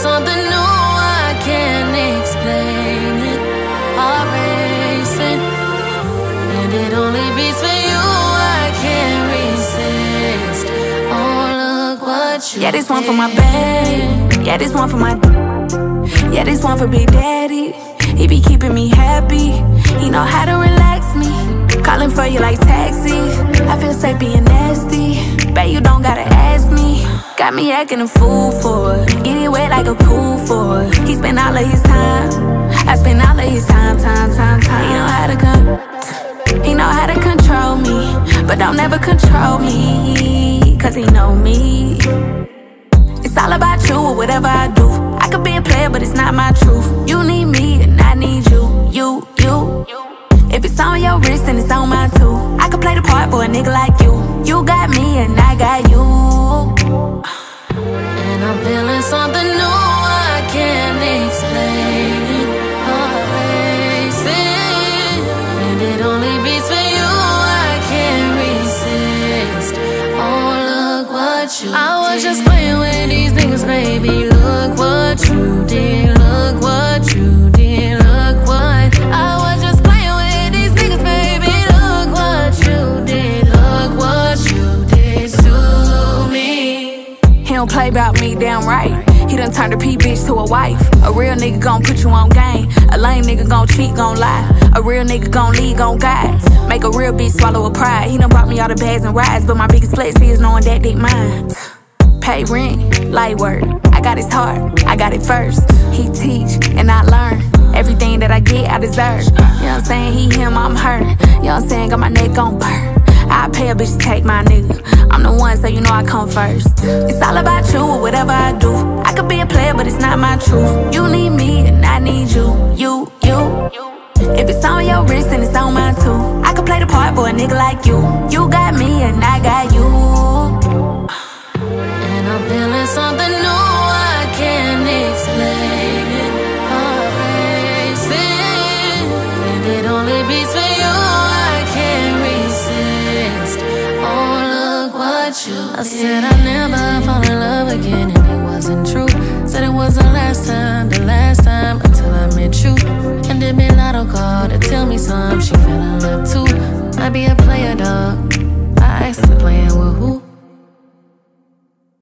something new, I can't explain it. Heart racing, and it only beats for you. I can't resist. Oh, look what you Yeah, this one for my babe. Yeah, this one for my. Yeah, this one for Big Daddy. He be keeping me happy. He know how to relax me. Calling for you like taxi. I feel safe being nasty. Bet you don't gotta ask me. Got me acting a fool for it. Get it wet like a pool for it. He spend all of his time. I spend all of his time. He know how to he know how to control me. But don't ever control me, cause he know me. It's all about you or whatever I do. I could be a player, but it's not my truth. You need me and I need you. You. If it's on your wrist, then it's on mine too. I could play the part for a nigga like you. You got me and I got you. And I'm feeling something new, I can't explain it. Heart racing, and it only beats for you. I can't resist. Oh, look what you did. I was just playing with these niggas, baby. Look what you did. Look what you did. Look what I was just playing with these niggas, baby. Look what you did. Look what you did to me. He don't play about me, damn right. He done turned a P-bitch to a wife. A real nigga gon' put you on game. A lame nigga gon' cheat, gon' lie. A real nigga gon' lead, gon' guide. Make a real bitch swallow a pride. He done brought me all the bags and rides, but my biggest flex is knowing that dick mine. Pay rent, light work. I got his heart, I got it first. He teach, and I learn. Everything that I get, I deserve. You know what I'm saying? He, him, I'm her. You know what I'm saying? Got my neck on burr. I pay a bitch to take my nigga. I'm the one, so you know I come first. It's all about you or whatever I do. I could be a player, but it's not my truth. You need me and I need you. You. If it's on your wrist, then it's on mine too. I could play the part for a nigga like you. You got me and I got you. And I'm feeling something new, I can't explain it. Heart racing, and it only beats for you. I can't resist. Oh, look what you did. I said I'd never fall in love again, and it wasn't true. Said it was the last time until I met you. And then Big Lotto called to tell me something. She fell in love too. Might be a player, dog. I asked her to play